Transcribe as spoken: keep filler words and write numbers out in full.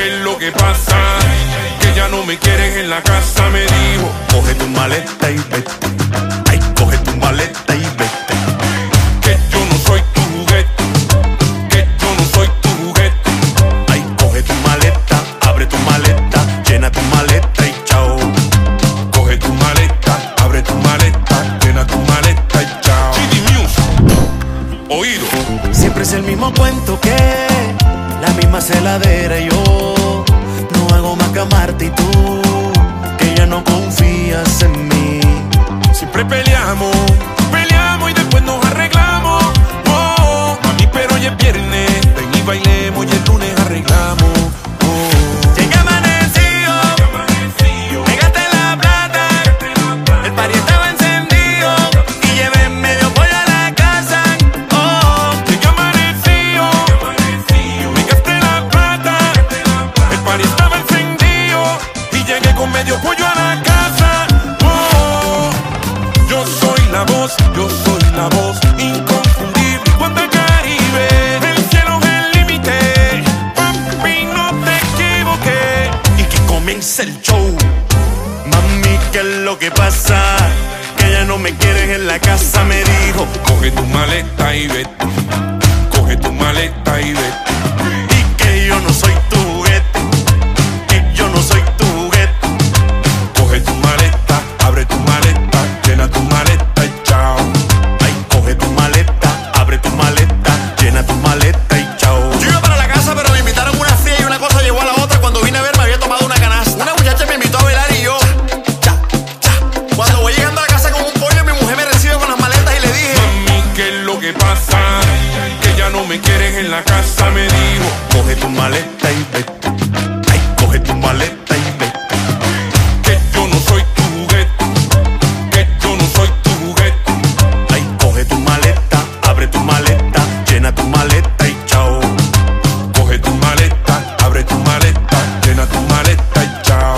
¿qué es lo que pasa? Que ya no me quieren en la casa, me dijo. Coge tu maleta y vete. Ay, coge tu maleta y vete. Que yo no soy tu juguete. Que yo no soy tu juguete. Ay, coge tu maleta, abre tu maleta, llena tu maleta y chao. Coge tu maleta, abre tu maleta, llena tu maleta y chao. G D Music, oído. Siempre es el mismo cuento que la misma celadera y yo. No hago más que amarte y tú, que ya no confías en mí. Siempre peleamos, peleamos y después nos arreglamos. Oh, mami, pero hoy es viernes, ven y bailemos y el lunes arreglamos. Oh. Llegué amanecido, me gasté la plata, el party estaba encendido y llevé medio pollo a la casa. Oh, Llegué amanecido, me gasté la plata, el party estaba encendido y llegué con medio pollo a la casa. Oh, yo soy la voz, yo soy la voz inconfundible cuando el Caribe, el cielo es el límite, papi, no te equivoqué. y que comience el show. Mami, ¿qué es lo que pasa? Que ya no me quieren en la casa, me dijo. Coge tu maleta y vete, coge tu maleta y vete. Y que yo no soy tu juguete, que yo no soy tu juguete. Coge tu maleta, abre tu maleta, llena tu maleta y chao. Ay, coge tu maleta, abre tu maleta, llena tu maleta y chao. Yo iba para la casa, pero me invitaron a una fría y una cosa llegó a la otra. Cuando vine a ver, me había tomado una canasta. Una muchacha me invitó a bailar y yo, cha, cha. Cuando voy llegando a la casa con un pollo, mi mujer me recibe con las maletas y le dije: Mami, ¿qué es lo que pasa? Que ya no me quieren en la casa, me dijo. Coge tu maleta y vete. Ay, coge tu maleta y vete. Que yo no soy tu juguete, que yo no soy tu juguete. Ay, coge tu maleta, abre tu maleta, llena tu maleta y chao. Coge tu maleta, abre tu maleta, llena tu maleta y chao.